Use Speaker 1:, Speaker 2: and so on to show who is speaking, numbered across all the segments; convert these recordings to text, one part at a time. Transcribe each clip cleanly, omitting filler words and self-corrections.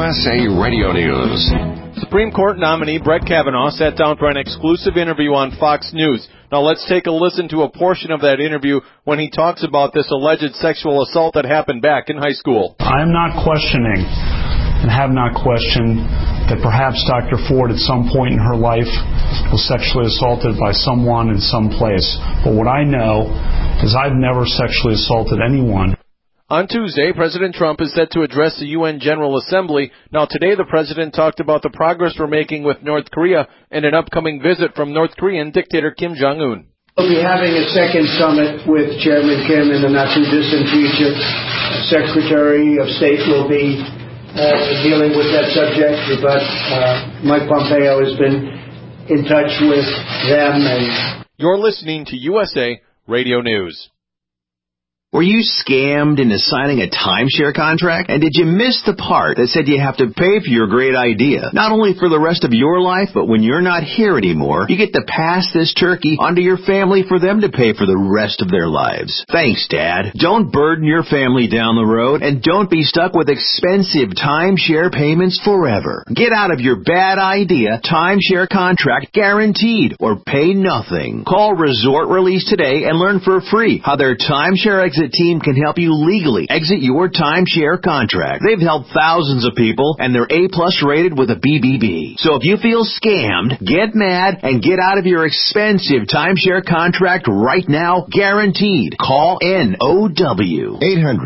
Speaker 1: USA Radio News.
Speaker 2: Supreme Court nominee Brett Kavanaugh sat down for an exclusive interview on Fox News. Now let's take a listen to a portion of that interview when he talks about this alleged sexual assault that happened back in high school.
Speaker 3: I'm not questioning and have not questioned that perhaps Dr. Ford at some point in her life was sexually assaulted by someone in some place. But what I know is I've never sexually assaulted anyone.
Speaker 2: On Tuesday, President Trump is set to address the UN General Assembly. Now, today the president talked about the progress we're making with North Korea and an upcoming visit from North Korean dictator Kim Jong-un.
Speaker 4: We'll be having a second summit with Chairman Kim in the not-too-distant future. Secretary of State will be dealing with that subject, but Mike Pompeo has been in touch with them.
Speaker 2: You're listening to USA Radio News.
Speaker 5: Were you scammed into signing a timeshare contract? And did you miss the part that said you have to pay for your great idea? Not only for the rest of your life, but when you're not here anymore, you get to pass this turkey onto your family for them to pay for the rest of their lives. Thanks, Dad. Don't burden your family down the road, and don't be stuck with expensive timeshare payments forever. Get out of your bad idea timeshare contract guaranteed, or pay nothing. Call Resort Release today and learn for free how their timeshare exit team can help you legally exit your timeshare contract. They've helped thousands of people, and they're A+ rated with a BBB. So if you feel scammed, get mad and get out of your expensive timeshare contract right now, guaranteed. Call NOW.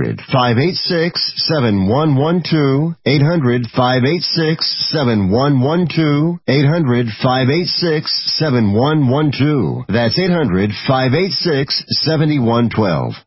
Speaker 6: 800-586-7112. 800-586-7112. 800-586-7112. That's 800-586-7112.